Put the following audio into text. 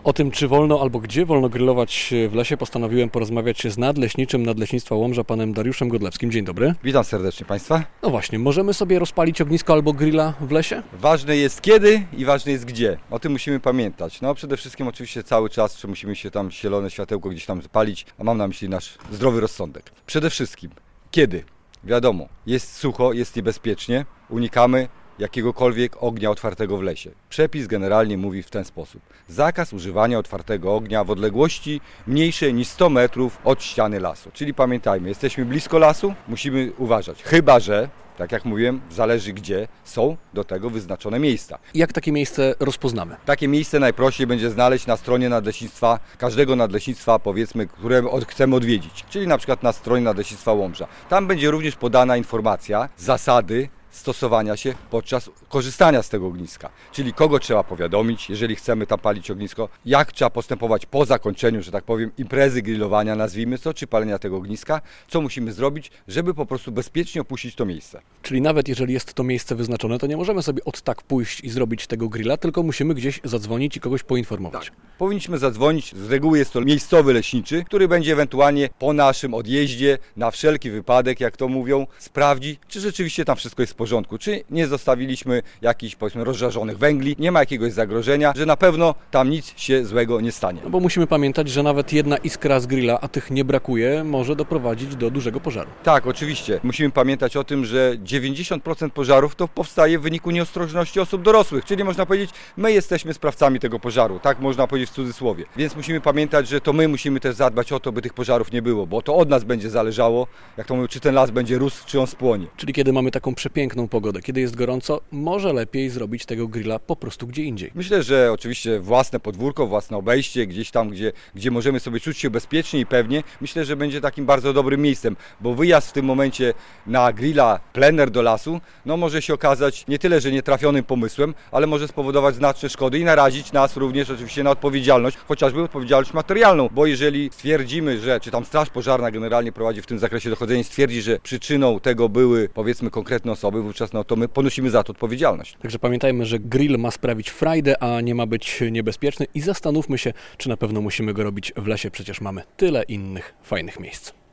O tym, czy wolno albo gdzie wolno grillować w lesie, postanowiłem porozmawiać z nadleśniczym Nadleśnictwa Łomża, panem Dariuszem Godlewskim. Dzień dobry. Witam serdecznie Państwa. No właśnie, możemy sobie rozpalić ognisko albo grilla w lesie? Ważne jest kiedy i ważne jest gdzie. O tym musimy pamiętać. No przede wszystkim oczywiście cały czas, czy musimy się tam zielone światełko gdzieś tam zapalić, a mam na myśli nasz zdrowy rozsądek. Przede wszystkim kiedy? Wiadomo, jest sucho, jest niebezpiecznie, unikamy jakiegokolwiek ognia otwartego w lesie. Przepis generalnie mówi w ten sposób. Zakaz używania otwartego ognia w odległości mniejszej niż 100 metrów od ściany lasu. Czyli pamiętajmy, jesteśmy blisko lasu, musimy uważać. Chyba że, tak jak mówiłem, zależy gdzie, są do tego wyznaczone miejsca. Jak takie miejsce rozpoznamy? Takie miejsce najprościej będzie znaleźć na stronie nadleśnictwa, każdego nadleśnictwa, powiedzmy, które chcemy odwiedzić. Czyli na przykład na stronie Nadleśnictwa Łomża. Tam będzie również podana informacja, zasady stosowania się podczas korzystania z tego ogniska. Czyli kogo trzeba powiadomić, jeżeli chcemy tam palić ognisko, jak trzeba postępować po zakończeniu, że tak powiem, imprezy grillowania, nazwijmy to, czy palenia tego ogniska, co musimy zrobić, żeby po prostu bezpiecznie opuścić to miejsce. Czyli nawet jeżeli jest to miejsce wyznaczone, to nie możemy sobie od tak pójść i zrobić tego grilla, tylko musimy gdzieś zadzwonić i kogoś poinformować. Tak. Powinniśmy zadzwonić, z reguły jest to miejscowy leśniczy, który będzie ewentualnie po naszym odjeździe, na wszelki wypadek, jak to mówią, sprawdzi, czy rzeczywiście tam wszystko jest w porządku, czy nie zostawiliśmy jakichś, powiedzmy, rozżarzonych węgli, nie ma jakiegoś zagrożenia, że na pewno tam nic się złego nie stanie. No bo musimy pamiętać, że nawet jedna iskra z grilla, a tych nie brakuje, może doprowadzić do dużego pożaru. Tak, oczywiście. Musimy pamiętać o tym, że 90% pożarów to powstaje w wyniku nieostrożności osób dorosłych, czyli można powiedzieć, my jesteśmy sprawcami tego pożaru, tak można powiedzieć w cudzysłowie. Więc musimy pamiętać, że to my musimy też zadbać o to, by tych pożarów nie było, bo to od nas będzie zależało, jak to mówią, czy ten las będzie rósł, czy on spłonie. Czyli kiedy mamy taką przepiękną pogodę, kiedy jest gorąco, może lepiej zrobić tego grilla po prostu gdzie indziej. Myślę, że oczywiście własne podwórko, własne obejście, gdzieś tam, gdzie możemy sobie czuć się bezpiecznie i pewnie, myślę, że będzie takim bardzo dobrym miejscem, bo wyjazd w tym momencie na grilla plener do lasu, no może się okazać nie tyle, że nietrafionym pomysłem, ale może spowodować znaczne szkody i narazić nas również oczywiście na odpowiedzialność, chociażby odpowiedzialność materialną, bo jeżeli stwierdzimy, że, czy tam Straż Pożarna generalnie prowadzi w tym zakresie dochodzenie, stwierdzi, że przyczyną tego były, powiedzmy, konkretne osoby, wówczas no to my ponosimy za to odpowiedzialność. Także pamiętajmy, że grill ma sprawić frajdę, a nie ma być niebezpieczny i zastanówmy się, czy na pewno musimy go robić w lesie, przecież mamy tyle innych fajnych miejsc.